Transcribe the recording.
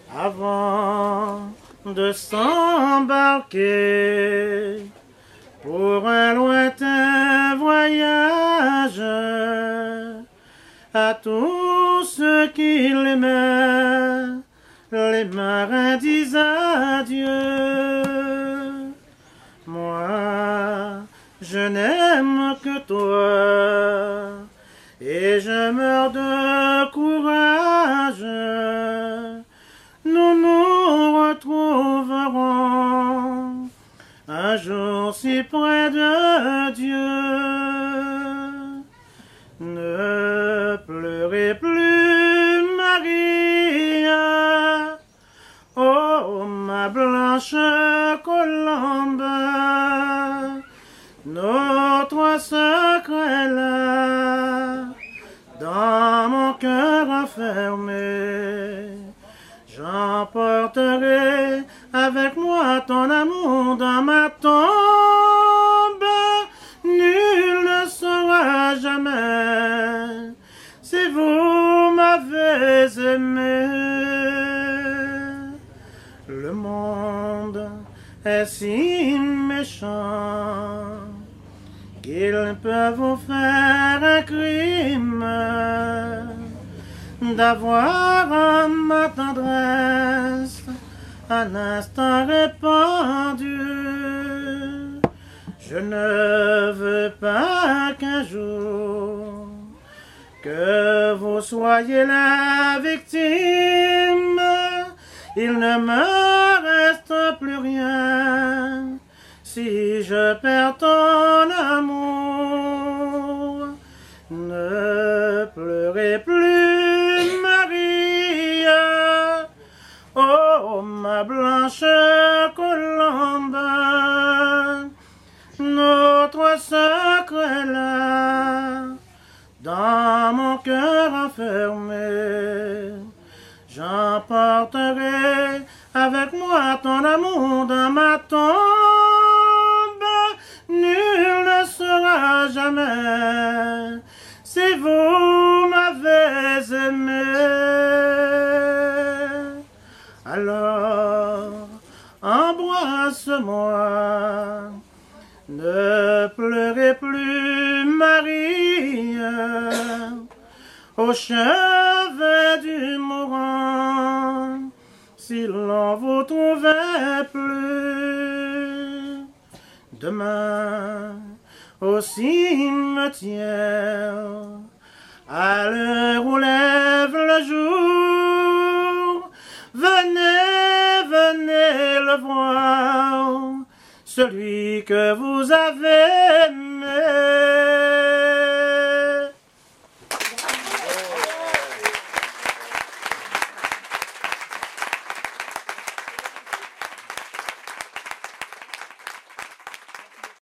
avant de s'embarquer pour un lointain voyage. À tous ceux qui l'aimaient, les marins disent adieu. Moi, je n'aime que toi, et je meurs de courage. Nous nous retrouverons un jour si près de Dieu. Ne pleurez plus, Marie, oh ma blanche colombe, nos trois secrets là, dans mon cœur enfermé, j'emporterai avec moi ton amour dans ma tombe. Nul ne saura jamais si vous m'avez aimé. Le monde est si méchant qu'il peut vous faire un crime d'avoir ma tendresse un instant répandue. Je ne veux pas qu'un jour que vous soyez la victime. Il ne me reste plus rien si je perds ton amour. Ne pleurez plus, Marie, oh ma blanche colombe, notre secret là, dans mon cœur enfermé, j'emporterai avec moi ton amour dans ma tombe. Nul ne saura jamais si vous m'avez aimé. Alors, embrasse-moi, ne pleurez plus, Marie, au chevet du mourant, si l'on vous trouvait plus. Demain, au cimetière, à l'heure où lève le jour, venez, venez le voir, celui que vous avez aimé.